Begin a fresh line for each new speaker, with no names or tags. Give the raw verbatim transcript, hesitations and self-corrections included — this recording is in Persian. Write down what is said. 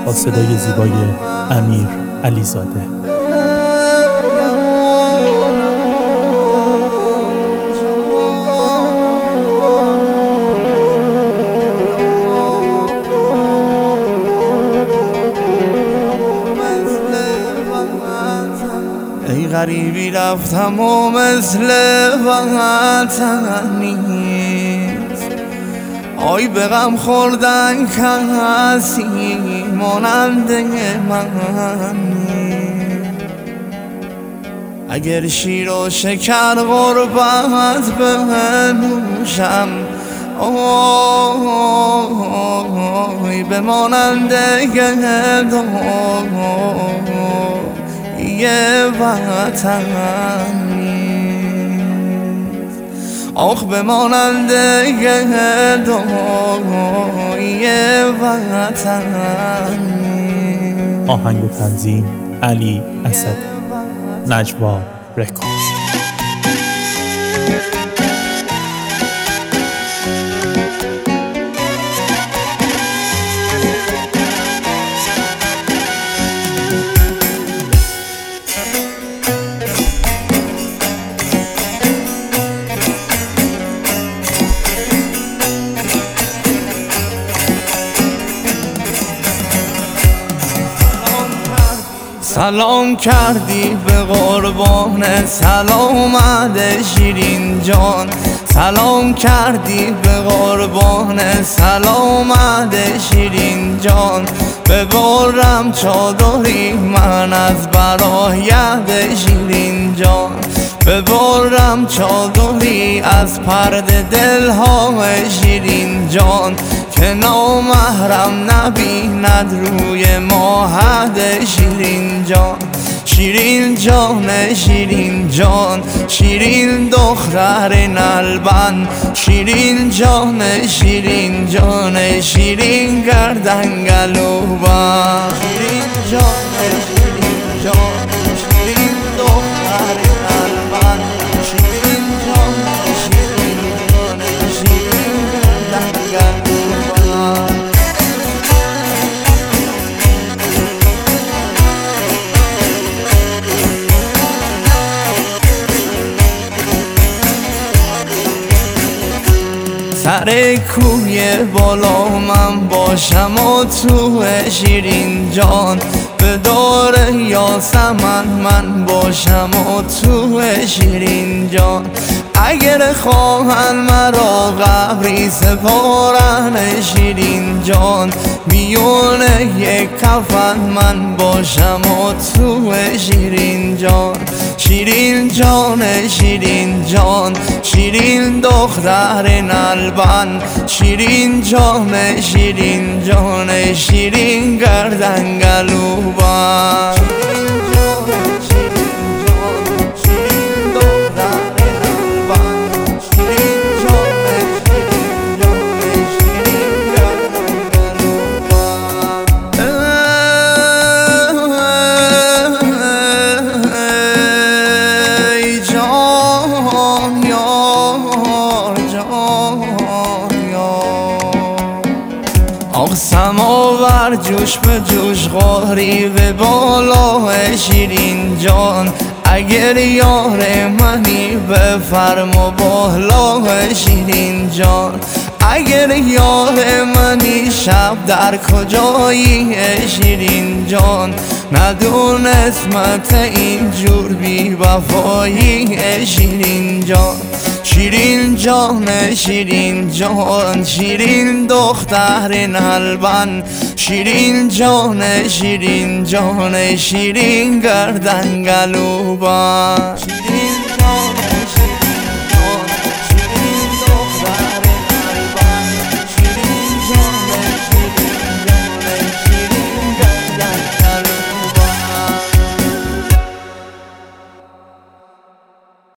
با صدای زیبای امیر علیزاده.
ای غریبی رفتم و مثل وطن نیست، آی به غم خوردن کسی مانند من نیست. اگر شیر و شکر غربت بنوشم، آی به مانند یه وطن نیست، آخ بمانند یه وطن نیست.
آهنگ و تنظیم علی اسدی، نجوا رکورد.
سلام کردی به قربان سلامت شیرین جان، سلام کردی به قربان سلامت شیرین جان. ببرم چادری من از برایت شیرین جان، ببرم چادری از پرده دلهای شیرین جان، که نامحرم نبیند روی ماهد شیرین جان. شیرین جان شیرین جان، شیرین دختر نلبن، شیرین جان شیرین جان، شیرین گردن گلوبن. شیرین جان شیرین جان، شیرین دختر نلبن، شیرین جان شیرین جان، شیرین گردن گلوبن. سر کوی بالا من باشم و تو شیرین جان، به دور یاسمن من باشم و تو شیرین جان. اگر خواهن مرا قبری سپارن شیرین جان، میون یک کفن من باشم و تو شیرین جان. شیرین جان شیرین جان، شیرین دختر نلبن، شیرین جان شیرین جان، شیرین گردن گلوبن. آخ سماور جوش به جوش غاری به بالا شیرین جان، اگر یار منی بفرما بالا شیرین جان. اگر یار منی شب در کجایی شیرین جان، ندون اسمت اینجور بی وفایی شیرین جان. شیرین جان شیرین جان، شیرین دختر نلبن، شیرین جان شیرین جان، شیرین گردن گلوبن. شیرین جان